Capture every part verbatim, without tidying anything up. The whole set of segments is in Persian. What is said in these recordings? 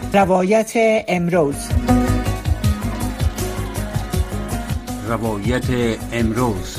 روایت امروز. روایت امروز.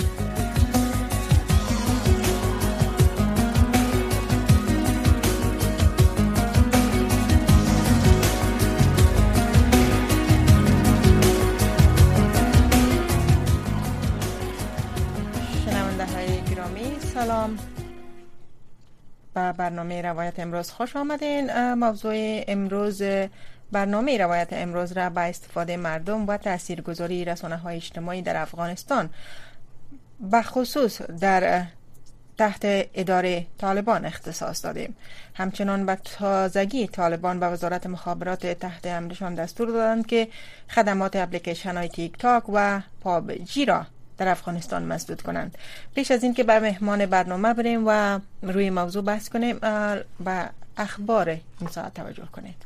شنونده های گرامی سلام، به برنامه روایت امروز خوش آمدین. موضوع امروز برنامه روایت امروز را به استفاده مردم و تاثیرگذاری رسانه‌های اجتماعی در افغانستان به خصوص در تحت اداره طالبان اختصاص دادیم. همچنان به تازگی طالبان به وزارت مخابرات تحت امرشان دستور دادند که خدمات اپلیکیشن های تیک تاک و پابجی را در افغانستان مسدود کنند. پیش از این که به مهمان برنامه بریم و روی موضوع بحث کنیم، به اخبار این ساعت توجه کنید.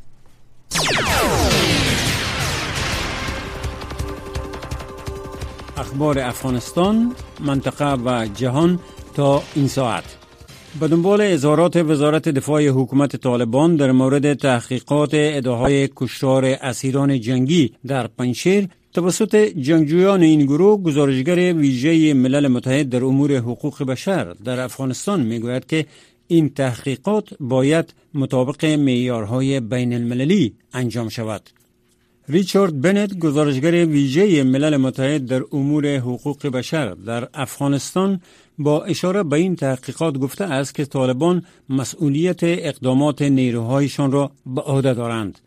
اخبار افغانستان، منطقه و جهان تا این ساعت. به دنبال اظهارات وزارت دفاع حکومت طالبان در مورد تحقیقات ادعاهای کشتار اسیران جنگی در پنجشیر توسط جنگجویان این گروه، گزارشگر ویژه ملل متحد در امور حقوق بشر در افغانستان میگوید که این تحقیقات باید مطابق معیارهای بین المللی انجام شود. ریچارد بنت، گزارشگر ویژه ملل متحد در امور حقوق بشر در افغانستان، با اشاره به این تحقیقات گفته است که طالبان مسئولیت اقدامات نیروهایشان را به عهده دارند.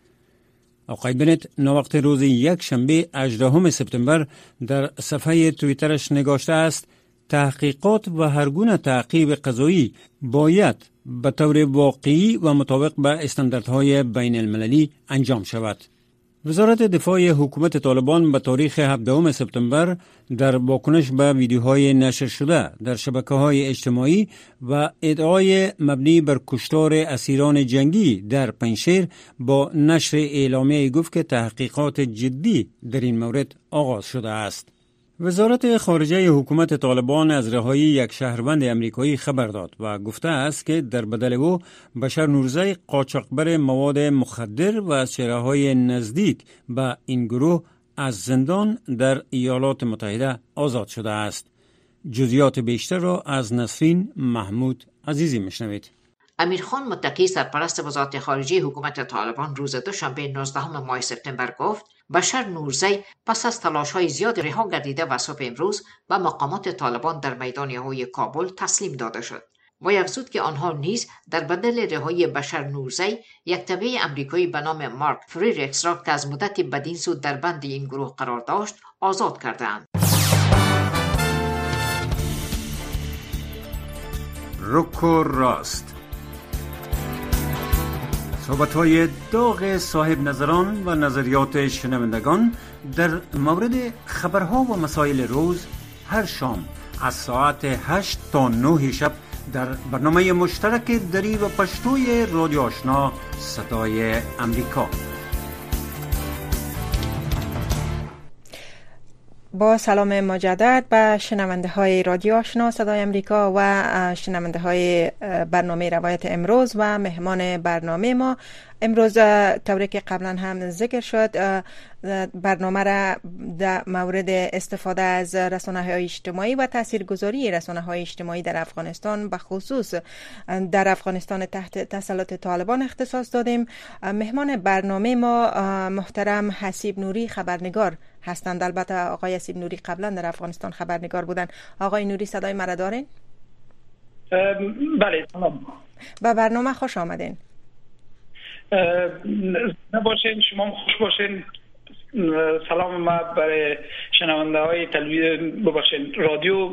آقای بنت ناوقت روز یک شنبه هجدهم سپتامبر در صفحه توییترش نگاشته است: تحقیقات و هر گونه تعقیب قضایی باید به طور واقعی و مطابق به استانداردهای بین المللی انجام شود. وزارت دفاع حکومت طالبان به تاریخ هفدهم سپتامبر در واکنش به ویدیوهای نشر شده در شبکه‌های اجتماعی و ادعای مبنی بر کشتار اسیران جنگی در پنجشیر با نشر اعلامیه گفت که تحقیقات جدی در این مورد آغاز شده است. وزارت خارجه حکومت طالبان از رهایی یک شهروند امریکایی خبر داد و گفته است که در بدل او بشر نورزی، قاچاقبر مواد مخدر و از چهره‌های نزدیک به این گروه از زندان در ایالات متحده آزاد شده است. جزئیات بیشتر را از نسرین محمود عزیزی میشنوید. امیرخان متقی، سرپرست وزارت خارجه حکومت طالبان، روز دوشنبه نوزدهم ماه سپتامبر گفت بشر نورزی پس از تلاش‌های زیاد رها گردیده و صبح امروز به مقامات طالبان در میدان یهوی کابل تسلیم داده شد. و افزود که آنها نیز در بدل رهایی بشر نورزی یک تبع امریکایی به نام مارک فریرکس را که از مدتی بدین سو در بند این گروه قرار داشت آزاد کردند. رک و راست. صحبت‌های داغ صاحب نظران و نظریات شنوندگان در مورد خبرها و مسائل روز هر شام از ساعت هشت تا نه شب در برنامه مشترک دری و پشتوی رادیو آشنا صدای امریکا. با سلام مجدد به شنونده های رادیو آشنا صدای امریکا و شنونده های برنامه روایت امروز و مهمان برنامه ما امروز، طوری که قبلا هم ذکر شد، برنامه را در مورد استفاده از رسانه‌های اجتماعی و تاثیرگذاری رسانه‌های اجتماعی در افغانستان به خصوص در افغانستان تحت تسلط طالبان اختصاص دادیم. مهمان برنامه ما محترم حسیب نوری، خبرنگار هستند. البته آقای حسیب نوری قبلا در افغانستان خبرنگار بودن. آقای نوری صدای مرا دارین؟ بله، سلام. به برنامه خوش آمدین. نباشین، شما خوش باشین. سلام ما برای شنونده های تلویزیون ببخشید رادیو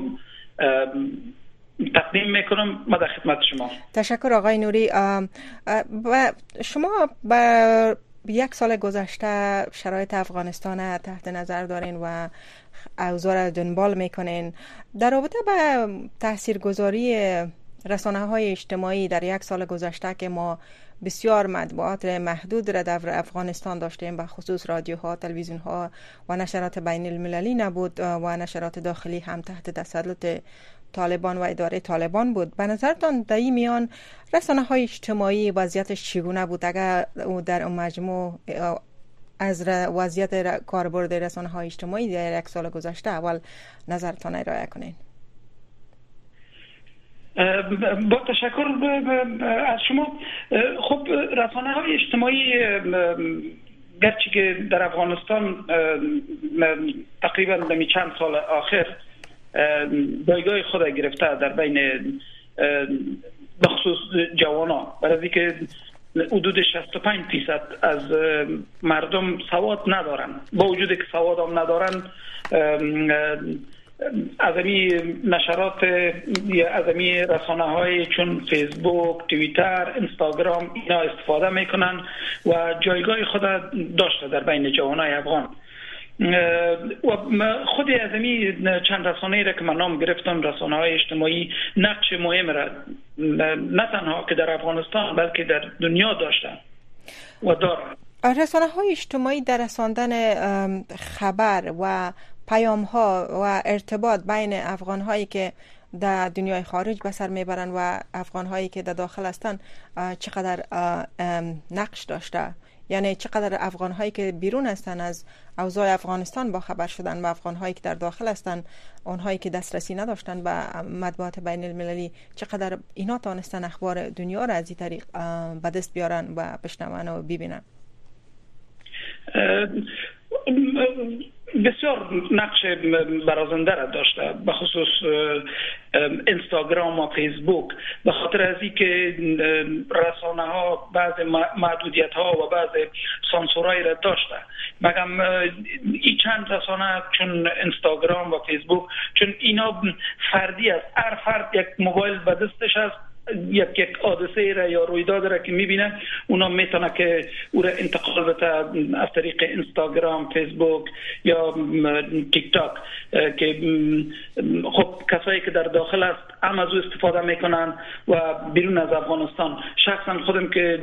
تقدیم میکنم. ما در خدمت شما. تشکر آقای نوری. و شما با یک سال گذشته شرایط افغانستان تحت نظر دارین و اوضاع را دنبال میکنین. در رابطه با تاثیرگذاری رسانه‌های اجتماعی در یک سال گذشته که ما بسیار مطبوعات محدود را در افغانستان داشتیم، به خصوص رادیوها، تلویزیونها و نشرات بین المللی نبود و نشرات داخلی هم تحت تسلط طالبان و اداره طالبان بود. به نظرتان در این میان رسانه های اجتماعی وضعیتش چگونه بود؟ اگر در اون مجموع از وضعیت کاربرد رسانه های اجتماعی در یک سال گذشته اول نظرتان ارائه کنین. با تشکر از شما. خب رسانه های اجتماعی گرچه که در افغانستان تقریبا در چند سال آخر جایگاه خود گرفته در بین بخصوص جوانا، برای که حدود شصت و پنج درصد از مردم سواد ندارن، با وجود که سواد هم ندارن از امی نشرات یا از امی رسانه های چون فیسبوک، توییتر، اینستاگرام اینا استفاده میکنن و جایگاه خود داشته در بین جوانای افغان. و خود از امی چند رسانه‌ای را که من نام گرفتم، رسانه های اجتماعی نقش مهم را نه تنها که در افغانستان بلکه در دنیا داشتن و دارن. رسانه های اجتماعی در رساندن خبر و پیام ها و ارتباط بین افغان هایی که در دنیای خارج به سر میبرن و افغان هایی که در داخل هستن چقدر نقش داشته؟ یعنی چقدر افغان هایی که بیرون هستن از اوضاع افغانستان با خبر شدن و افغان هایی که در داخل هستن، اونهایی که دسترسی نداشتن به مطبوعات بین المللی، چقدر اینا تانستن اخبار دنیا را از این طریق به دست بیارن و بشنون و ببینن؟ بسیار نقش برازنده را داشته، به خصوص اینستاگرام و فیسبوک، به خاطر از اینکه رسانه ها بعض محدودیت ها و بعض سانسورهای را داشته. مگم این چند رسانه چون اینستاگرام و فیسبوک، چون اینا فردی است، هر فرد یک موبایل به دستش است، یک یک حادثه را یا رویداد را که میبینه اونا میتونه که او را انتقال بده از طریق اینستاگرام، فیسبوک یا تیک تاک، که خب کسایی که در داخل است هم از او استفاده میکنن و بیرون از افغانستان. شخصا خودم که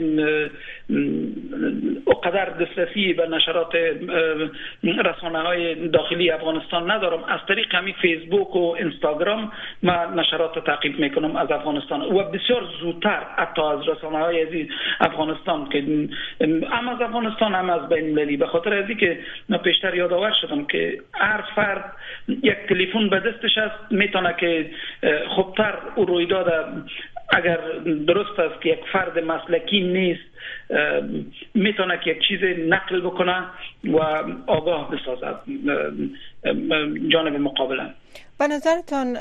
اقدر دسترسی به نشرات رسانه های داخلی افغانستان ندارم، از طریق همین فیسبوک و اینستاگرام ما نشرات تعقیب میکنم از افغانستان و بسیار زودتر حتی از رسانه های از افغانستان که هم از افغانستان هم از بین المللی. به خاطر از اینکه من پیشتر یادآور شدم که هر فرد یک تلفن به دستش است، میتونه که خوبتر او رویداد اگر درست است که یک فرد مسلکی نیست میتونه که یک چیز نقل بکنه و آگاه بسازد جانب مقابلم. به نظرتان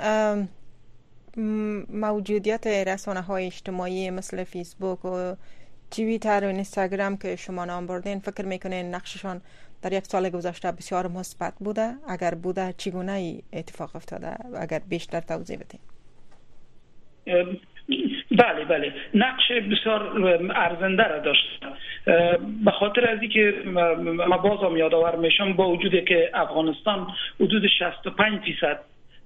موجودیت رسانه های اجتماعی مثل فیسبوک و توییتر و اینستاگرام که شما نام بردین، فکر میکنین نقششان در یک سال گذشته بسیار مثبت بوده؟ اگر بوده چگونه ای اتفاق افتاده؟ اگر بیشتر توضیح بدین. بله بله نقش بسیار ارزنده را داشت، به خاطر از اینکه ما بازم یادآور میشم با وجودی که افغانستان حدود شصت و پنج درصد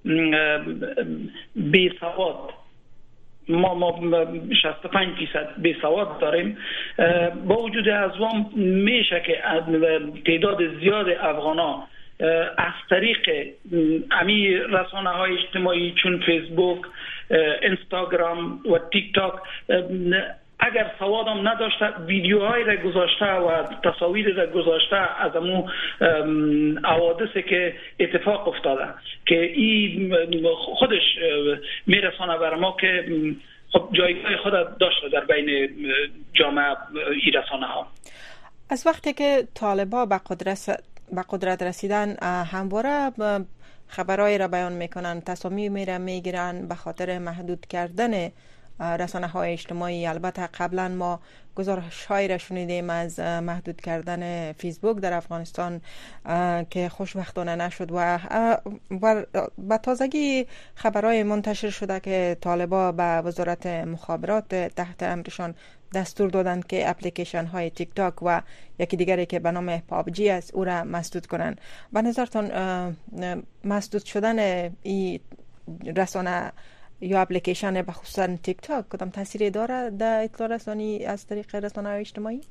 بی سواد ما ما شصت و پنج درصد بی سواد داریم، با وجود ازوام میشه که تعداد زیاد افغانا از طریق امی رسانه های اجتماعی چون فیسبوک، اینستاگرام و تیک تاک اگر سوادم نداشته ویدیوهای را گذاشته و تصاویر را گذاشته از امو حوادثی که اتفاق افتاده که این خودش میرسانه بر ما که خب جایگاه خود داشته در بین جامعه این رسانه ها. از وقتی که طالبا به قدرت به قدرت رسیدن همواره خبرهای را بیان میکنن، تصامیمی را میگیرن به خاطر محدود کردن رسانه های اجتماعی. البته قبلا ما گزارش هایی را شنیدیم از محدود کردن فیسبوک در افغانستان که خوشبختانه نشد و با تازگی خبرهای منتشر شده که طالبا به وزارت مخابرات تحت امرشان دستور دادند که اپلیکیشن های تیک تاک و یکی دیگری که به نام پابجی است او را مسدود کنند. به نظرتان مسدود شدن این رسانه یا اپلیکیشن به خصوصا تیک تاک کدام تاثیری داره در اطلاع رسانی از طریق رسانه های اجتماعی؟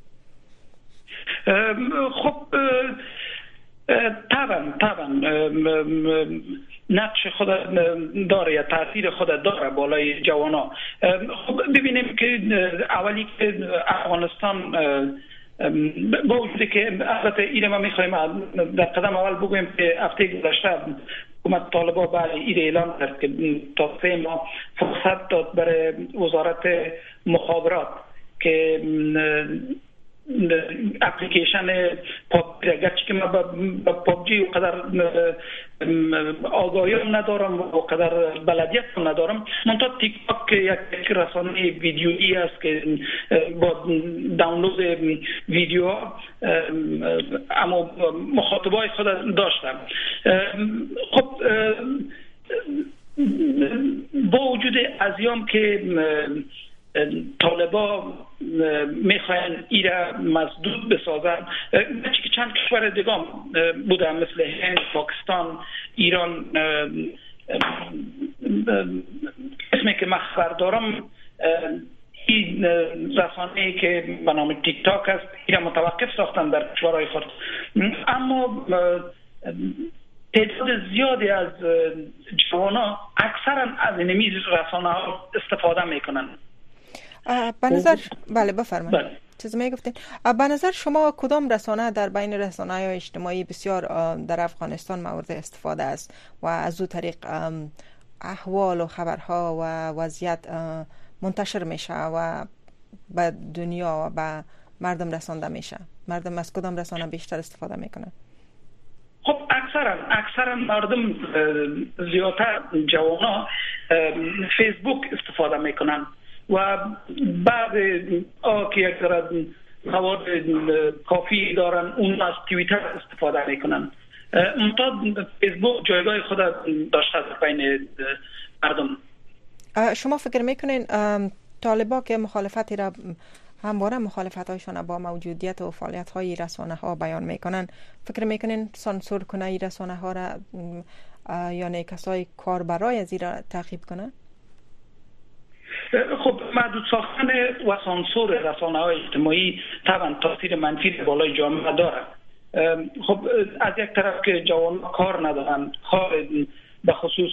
خب طبعا طبعا نقش خود داره یا تاثیر خود داره بالای جوانا. خب ببینیم که اولی که افغانستان با وجودی که البته این ما میخوایم در قدم اول بگویم که هفته گذشته حکومت طالبان بعد این اعلان کرد که تا سه ماه فرصت داد برای وزارت مخابرات که اپلیکیشن پابجی، اگرچه که من با پابجی قدر آگاهی هم ندارم و قدر بلدیت هم ندارم، منتها تیک تاک یک رسانه ویدیویی است که با دانلود ویدیو اما مخاطبای خود داشتم. خب با وجود ازیام که طالبا میخواین ایره مسدود بسازن، که چند کشور دیگه بودن مثل هند، پاکستان، ایران، اسمی که من خبر دارم این رسانه‌ای که به نام تیک تاک است ایره متوقف ساختن در کشورهای خود. اما تعداد زیادی از جوانا اکثرا از این رسانه ها استفاده میکنن. به نظر بله بفرمایید. بله. چیز میگفتین به نظر شما کدام رسانه در بین رسانه‌های اجتماعی بسیار در افغانستان مورد استفاده است و از او طریق احوال و خبرها و وضعیت منتشر میشه و به دنیا و به مردم رسانده میشه؟ مردم از کدام رسانه بیشتر استفاده میکنن؟ خب اکثرا اکثرا مردم زیادتر جوانا فیسبوک استفاده میکنن و بعد آه که یک ذره مواد کافی دارن اون از توییتر استفاده میکنن. منتها فیسبوک جایگاه خود داشته در بین مردم. شما فکر میکنین طالبا که مخالفتی را همواره مخالفت هایشان با موجودیت و فعالیت های رسانه ها بیان میکنن، فکر میکنین سانسور کنه این رسانه ها را یا کسای کاربرای از این را تعقیب کنه؟ خب محدود ساختن و سانسور رسانه های اجتماعی طبعا تاثیر منفی بالای جامعه داره. خب از یک طرف که جوان کار ندارن، کار به خصوص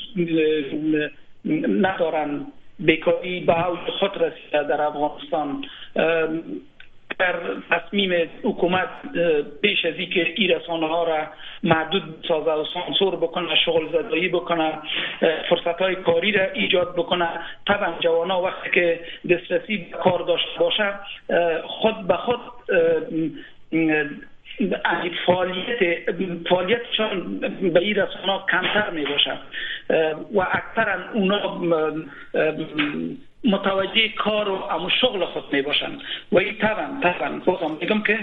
ندارن، بیکاری به اوج خود رسیده در افغانستان. در تصمیم حکومت پیش از اینکه این رسانه ها را محدود سازه و سانسور بکنه، شغل زدایی بکنه، فرصت های کاری را ایجاد بکنه، طبعا جوانا وقتی که دسترسی به کار داشته باشه خود به خود فعالیت فعالیتشان به این رسانه ها کمتر می باشه و اکثرا اونا متوجه کار و امو شغل خود می باشند و این طبعا طبعا بازم میگم که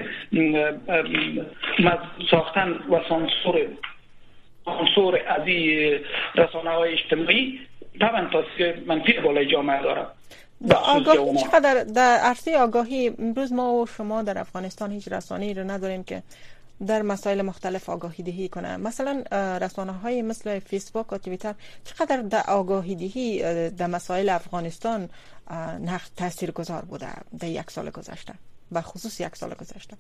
ساختن و سانسور سانسور از این رسانه های اجتماعی طبعا تاثیر منفی بالای جامعه داره. آگاهی چقدر در عرصه آگاهی امروز ما و شما در افغانستان هیچ رسانه‌ای رو نداریم که در مسائل مختلف آگاهی دهی کنه؟ مثلا رسانه های مثل فیسبوک و توییتر چقدر در آگاهی دهی در مسائل افغانستان تاثیرگذار بوده در یک سال گذشته، به خصوص یک سال گذشته؟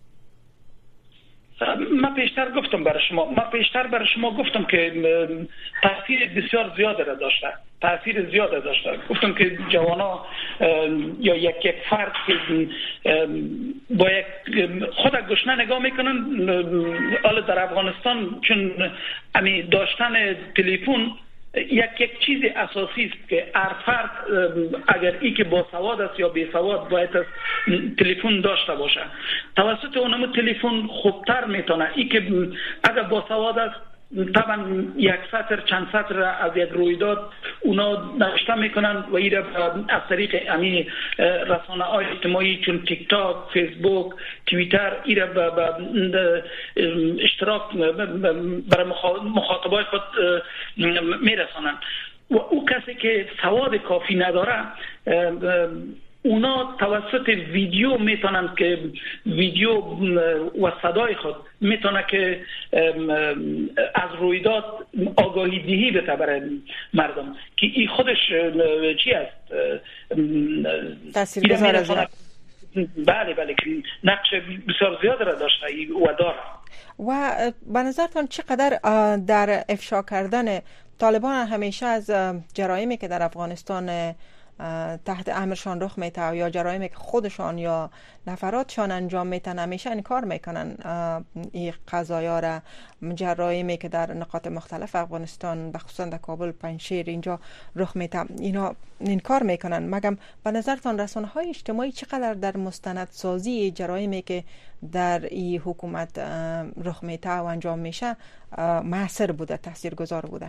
من پیشتر گفتم برای شما من پیشتر برای شما گفتم که تاثیر بسیار زیاده را داشته تاثیر زیاده داشته گفتم که جوانا یا یک یک فرد که با یک خود گشنه نگاه میکنن. حالا در افغانستان چون امی داشتن تلفن یک یک چیز اساسی است که هر فرد اگر ای که با سواد است یا بی سواد باید از تلفن داشته باشه. توسط اونم تلفن خوبتر میتونه ای که اگر با سواد است طبعا یک سطر چند سطر از یک رویداد اونا نوشته میکنن و ایره از طریق امی رسانه های اجتماعی چون تیک تاک، فیسبوک، توییتر ایره به اشتراک برای مخاطبای خود میرسانن و او کسی که سواد کافی نداره اونا توسط ویدیو میتونن که ویدیو و صدای خود میتونه که از رویداد آگاهی دهی بده برای مردم که این خودش چی است تاثیرگذار است. بله بله که نقش بسیار زیاد را داشته و داره. و به نظرتان چقدر در افشا کردن طالبان همیشه از جرایمی که در افغانستان تحت امرشان رخ میته یا جرایمی که خودشان یا نفراتشان انجام میتن همیشه انکار میکنن این قضایا را، جرایمی که در نقاط مختلف افغانستان بخصوصا در کابل، پنجشیر اینجا رخ میته اینا انکار میکنن. مگم به نظرتان رسانه های اجتماعی چقدر در مستندسازی جرایمی که در این حکومت رخ میته و انجام میشه موثر بوده، تاثیرگذار بوده؟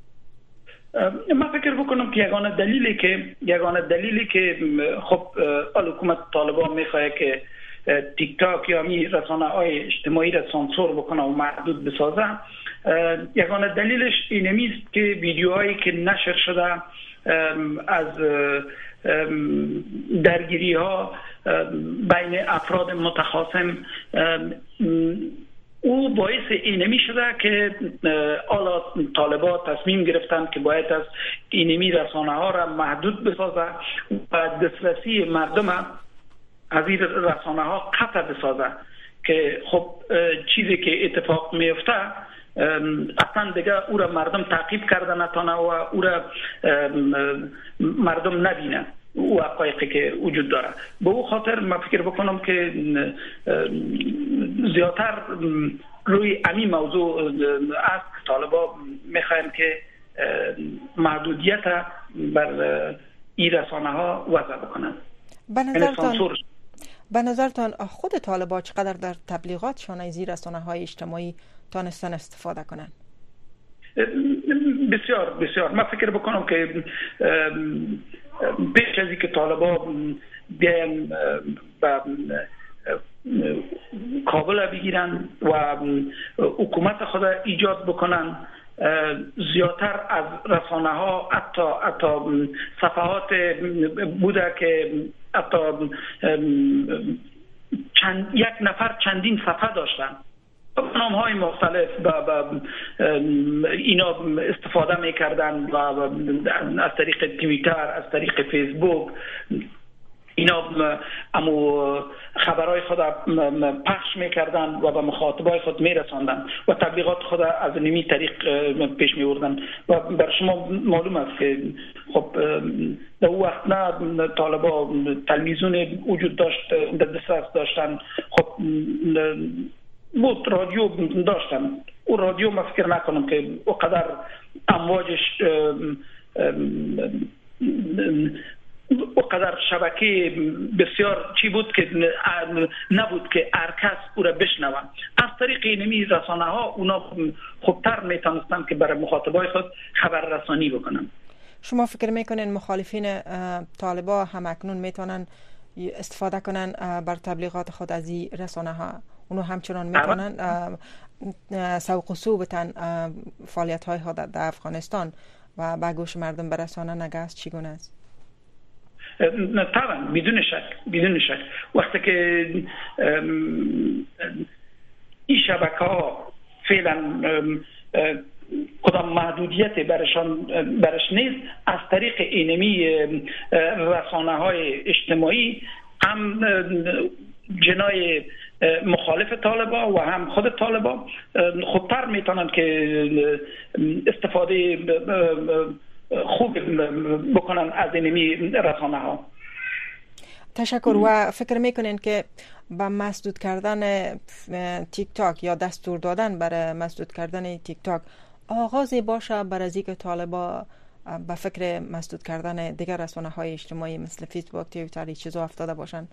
من فکر بکنم که یگانه دلیلی که یگانه دلیلی که خب حکومت طالبان میخواد که تیک تاک یا می رسانه های اجتماعی را سانسور بکنه و محدود بسازه، یگانه دلیلش این نیست که ویدیوهایی که نشر شده از درگیری ها بین افراد متخاصم او باعث اینمی شده که حالا طالبان تصمیم گرفتن که باید از اینمی رسانه ها را محدود بسازه و دسترسی مردم از این رسانه ها قطع بسازه، که خب چیزی که اتفاق میفته اصلا دیگه او را مردم تعقیب کرده نتانه و او را مردم نبینه او حقایقی که وجود داره. به او خاطر من فکر بکنم که زیادتر روی امی موضوع از طالبان میخوایم که محدودیت بر این رسانه ها وضع بکنن. به نظرتان به نظرتان خود طالبان چقدر در تبلیغاتشان از این رسانه های اجتماعی تانستن استفاده کنن؟ بسیار بسیار. من فکر بکنم که پیش از اینکه طالبان بیاین به کابل بگیرن و حکومت خود ایجاد بکنن، زیادتر از رسانه ها حتی حتی صفحات بوده که حتی چند یک نفر چندین صفحه داشتن، نام های مختلف با اینا استفاده میکردن و از طریق توییتر، از طریق فیسبوک اینا امو خبرهای خود پخش میکردن و به مخاطبای خود میرساندن و تبلیغات خود از نمی طریق پیش میوردن. و بر شما معلوم است که خب در اون وقت نه طالبان تلویزیون وجود داشت، در دسترس داشتن، خب بود رادیو داشتن. او رادیو ما فکر نکنم که اونقدر امواجش اونقدر شبکه بسیار چی بود که نبود که هر کس او را بشنوه. از طریق اینمی رسانه ها اونا خوبتر میتونستن که برای مخاطبای خود خبر رسانی بکنن. شما فکر میکنین مخالفین طالبان هم اکنون میتونن استفاده کنن بر تبلیغات خود از این رسانه ها؟ اونو همچنان میتونن سوق و سو بتن فعالیت های خود در افغانستان و به گوش مردم برسانن؟ نگه چگونه است؟ طبعا بدون شک بدون شک وقتی که این شبکه ها فعلا کدام محدودیت برشان برش نیست، از طریق اینمی رسانه های اجتماعی هم جنای مخالف طالبان و هم خود طالبان خودتر میتونن که استفاده خوب بکنن از اینمی رسانه ها. تشکر. و فکر میکنین که با مسدود کردن تیک تاک یا دستور دادن برای مسدود کردن تیک تاک آغازی باشه برای از اینکه طالبان به فکر مسدود کردن دیگر رسانه های اجتماعی مثل فیسبوک، توییتر چیزا افتاده باشن؟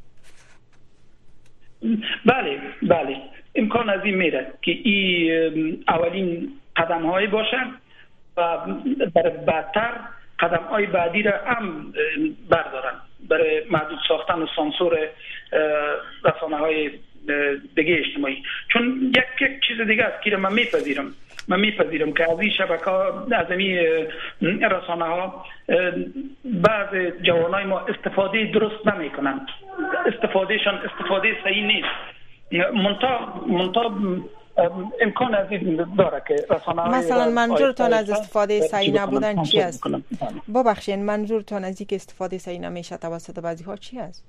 بله بله امکان از این میره که این اولین قدم هایی باشن و برای بعدتر قدم های بعدی را هم بردارن برای محدود ساختن و سانسور رسانه های دیگه اجتماعی. چون یک یک چیز دیگه است که من میپذیرم من میپذیرم که از این شبکه ها، از این رسانه ها بعض جوانای ما استفاده درست نمی کنند. استفادهشان استفاده صحیح نیست. منطقه منطقه امکان از این داره که رسانه های مثلا منظورتان از استفاده صحیح نبودن چی است؟ ببخشید منظورتان از اینکه استفاده صحیح نمیشه توسط بعضی ها چی است؟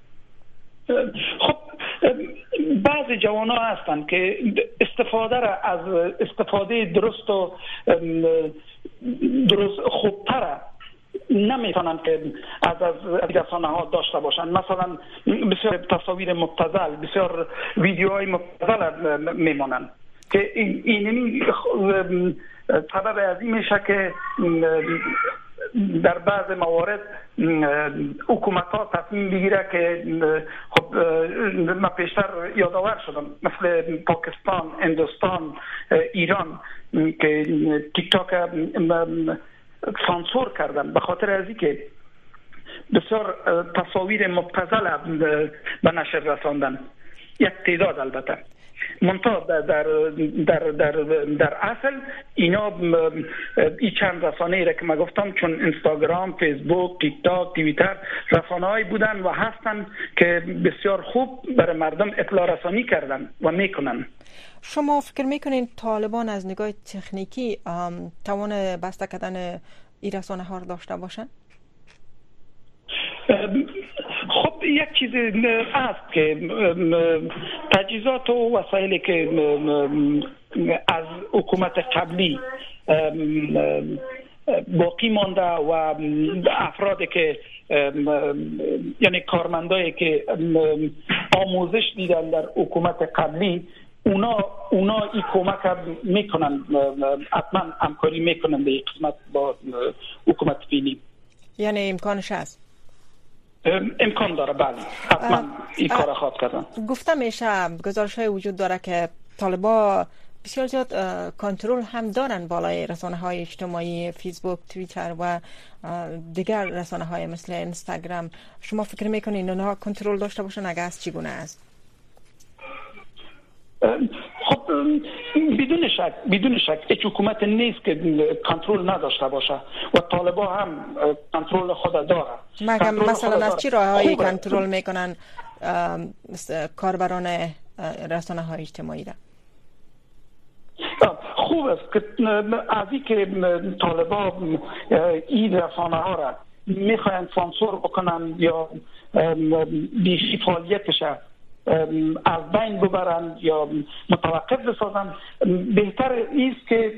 خب بعضی جوان ها هستند که استفاده را از استفاده درست و درست خوبتره نمیتونن که از از رسانه ها داشته باشن. مثلا بسیار تصاویر مبتذل، بسیار ویدیوهای مبتذل میمونن که این اینمی سبب از این میشه که در بعض موارد حکومت ها تصمیم بگیره که خب من پیشتر یادآور شدم مثل پاکستان، هندوستان، ایران که تیک تاک سانسور کردن به خاطر از اینکه بسیار تصاویر مبتذل به نشر رساندن. یک تعداد البته منتها در در در در, در اصل اینا این چند رسانه‌ای را که من گفتم چون اینستاگرام، فیسبوک، تیک تاک، توییتر رسانه‌ای بودن و هستن که بسیار خوب برای مردم اطلاع رسانی کردن و میکنن. شما فکر میکنین طالبان از نگاه تکنیکی توان بسته کردن این رسانه ها رو داشته باشن؟ خب یک چیز هست که تجهیزات و وسایلی که از حکومت قبلی باقی مانده و افرادی که یعنی کارمندایی که آموزش دیدن در حکومت قبلی اونا اونا این کمک میکنن، حتما همکاری میکنن به قسمت با حکومت فعلی. یعنی امکانش هست؟ امکان داره، بله حتما این کار خواهد کردن. گفته میشه گزارش های وجود داره که طالبا بسیار زیاد کنترل هم دارن بالای رسانه های اجتماعی، فیسبوک، توییتر و دیگر رسانه های مثل اینستاگرام. شما فکر میکنین اونها کنترل داشته باشن؟ اگه از چگونه است؟ خب بدون شک بدون شک هیچ حکومت نیست که کنترل نداشته باشه و طالبا هم کنترل خود داره. مگه مثلا از چی راههایی کنترل میکنن کاربران رسانه های اجتماعی را؟ خوب است که از این که طالبا این رسانه ها را میخواین سانسور بکنن یا بیشی فعالیتش از بین ببرند یا متوقف بسازند، بهتر است که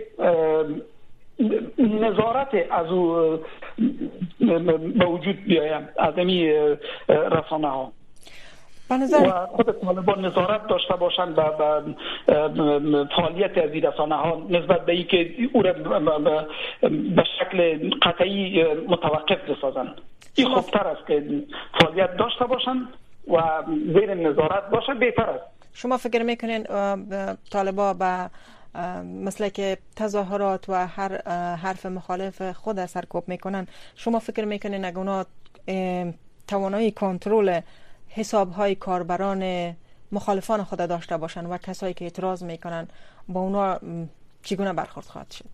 نظارت از او به وجود بیاید از این رسانه ها و خود طالبان نظارت داشته باشند به فعالیت از این رسانه ها نسبت به اینکه او را به شکل قطعی متوقف بسازند. این خوبتر است که فعالیت داشته باشند و زیر نظارت باشه، بهتر است. شما فکر میکنین طالبا با مثل که تظاهرات و هر حرف مخالف خود سرکوب میکنن، شما فکر میکنین اگه اونا توانایی کنترل حساب های کاربران مخالفان خود داشته باشن و کسایی که اعتراض میکنن با اونا چگونه برخورد خواهد شد؟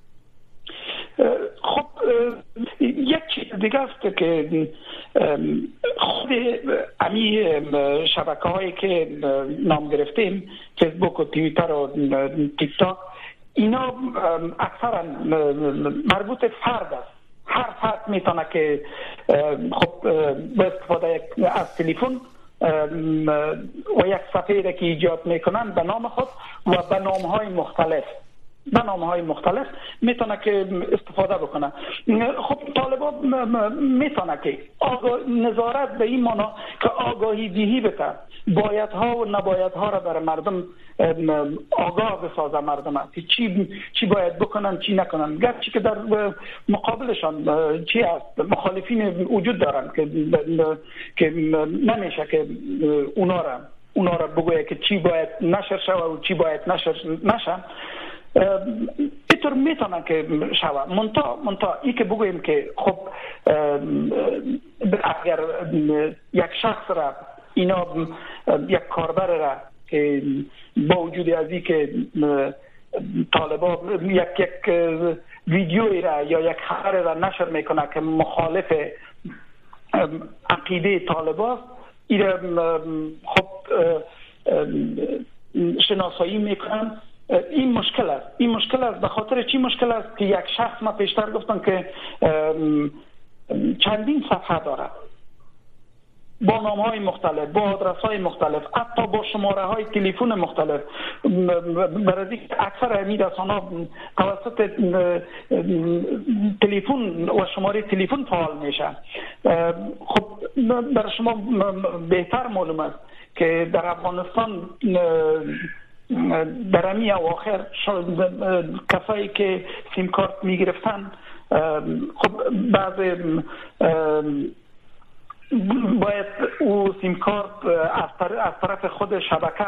خب یک چیز دیگه است که خود امی شبکه هایی که نام گرفتیم، فیسبوک و توییتر و تیک تاک، اینا اکثرا مربوط فرد است. هر فرد میتونه که خب با استفاده از تلفن و یک صفحه که ایجاد میکنن به نام خود و به نام های مختلف به نام های مختلف میتونه که استفاده بکنه. خب طالبان میتونه که نظارت به این معنی که آگاهی دهی بده، باید ها و نباید ها را برای مردم آگاه بسازه، مردم چی چی باید بکنن چی نکنن، گرچه که در مقابلشان چی است مخالفین وجود دارن که که نمیشه که اونا را اونا را بگویه که چی باید نشر شود و چی باید نشر نشه. اینطور میتونن که شود. منتها منتها ای که بگوییم که خب اگر یک شخص را اینا یک کاربر را که با وجود از این که طالبا یک یک ویدیوی را یا یک خبر را نشر میکنه که مخالف عقیده طالبا، این را خب شناسایی میکنن. این مشکل است. این مشکل است. به خاطر چی مشکل است؟ که یک شخص، ما پیشتر گفتم که چندین صفحه داره با نام های مختلف، با آدرس های مختلف، حتی با شماره های تلفن مختلف. برای اکثر این رسانه‌ها توسط تلفن و شماره تلفن فعال میشه. خب برای شما بهتر معلوم است که در افغانستان در امی اواخر کسایی که سیم کارت میگرفتن، خب بعض باید او سیم کارت از طرف خود شبکه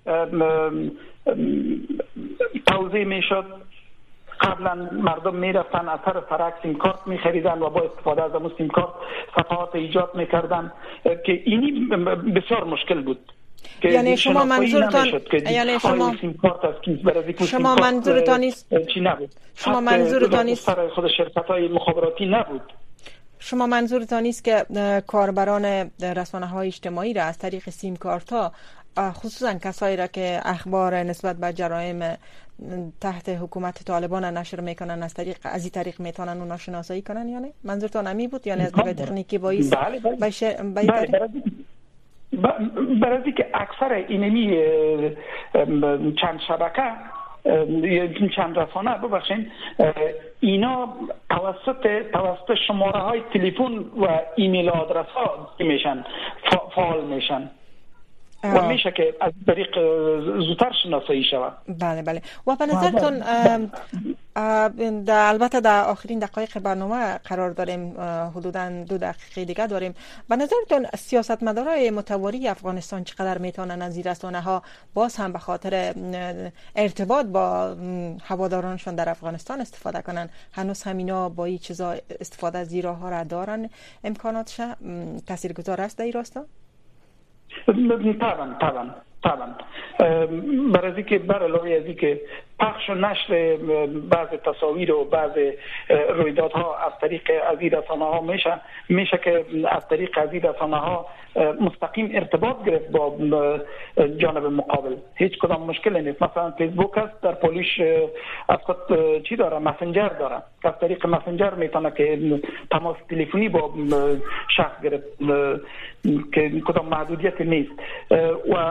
توزیع میشد. قبلا مردم میرفتن از طرف فرق سیم کارت میخریدن و با استفاده از اون سیم کارت صفحات ایجاد میکردن که اینی بسیار مشکل بود. یعنی شما منظورتان یعنی شما سیم کارت از کیس برای شما منظورتان نیست چی نبود. شما منظورتان نیست سر خود شرکت‌های مخابراتی نبود. شما منظورتان نیست که کاربران رسانه‌های اجتماعی را از طریق سیم کارت ها، خصوصا کسایی را که اخبار نسبت به جرایم تحت حکومت طالبان نشر میکنن از طریق از این طریق میتونن اونا شناسایی کنن؟ یعنی منظورتان امی بود؟ یعنی از نظر تکنیکی وایس بله بله باشه برای که اکثر اینمی چند شبکه چند رسانه ببخشین اینا توسط توسط شماره های تلفن و ایمیل آدرس ها میشن فعال میشن و میشه که از طریق زودتر شناسایی شود. بله بله. و به نظرتون البته در آخرین دقایق برنامه قرار داریم، حدوداً دو دقیقه دیگه داریم، به نظرتون سیاستمدارای متواری افغانستان چقدر میتونن از این رسانه ها باز هم به خاطر ارتباط با هوادارانشون در افغانستان استفاده کنن؟ هنوز همینا با این چیزا استفاده از این راه ها را دارن؟ امکاناتش تاثیرگذار است در این راستا؟ طبعا طبعا طبعا برای که بر علاوه از که پخش و نشر بعض تصاویر و بعض رویدادها از طریق از این رسانه ها میشه میشه که از طریق از این رسانه ها مستقیم ارتباط گرفت با جانب مقابل. هیچ کدام مشکلی نیست. مثلا فیسبوک است، در پولیش از خود چی داره؟ مسنجر داره. از طریق مسنجر میتونه که تماس تلفنی با شخص گرفت که کدام محدودیت نیست. و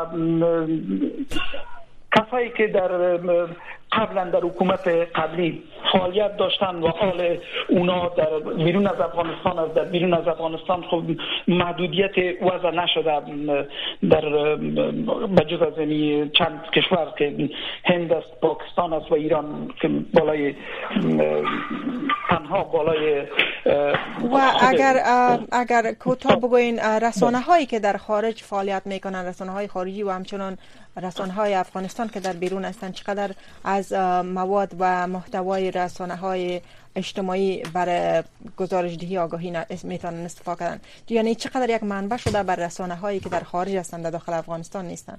کسایی که در قبلا در حکومت قبلی فعالیت داشتن و حال اونا در بیرون از افغانستان است، در بیرون از افغانستان خب محدودیت وضع نشده در بجز از یعنی چند کشور که هند است، پاکستان است و ایران که بالای تنها بالای. و اگر اگر کوتاه بگوین رسانه هایی که در خارج فعالیت میکنن، رسانه های خارجی و همچنان رسانه های افغانستان که در بیرون هستند، چقدر از مواد و محتوای رسانه های اجتماعی برای گزارش دهی آگاهی میتونن استفاده کنن؟ یعنی چقدر یک منبع شده بر رسانه هایی که در خارج هستند، در داخل افغانستان نیستند؟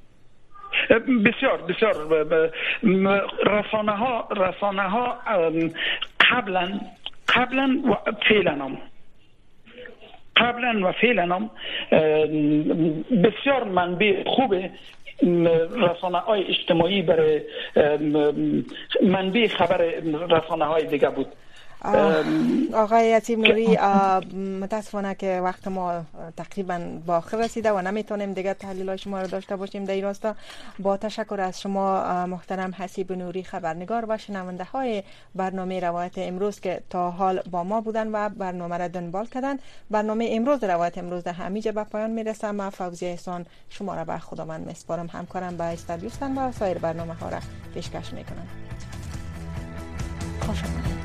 بسیار بسیار رسانه ها رسانه ها قبلا قبلا و فعلا هم قبلا و فعلا هم بسیار منبع خوبه رسانه های اجتماعی برای منبع خبر رسانه های دیگه بود. آقای یتیم نوری، متاسفانه که وقت ما تقریبا با آخر رسیده و نمیتونیم دیگه تحلیل های شما رو داشته باشیم در این راستا. با تشکر از شما محترم حسیب نوری، خبرنگار و شنونده های برنامه روایت امروز که تا حال با ما بودن و برنامه را دنبال کردن. برنامه امروز روایت امروز در همینجا به پایان میرسه. من فوزیه احسان شما را به خداوند میسپارم. همکارم با استادیوستن و سایر برنامه ها را پیشکش میکنم. خوش آمدید.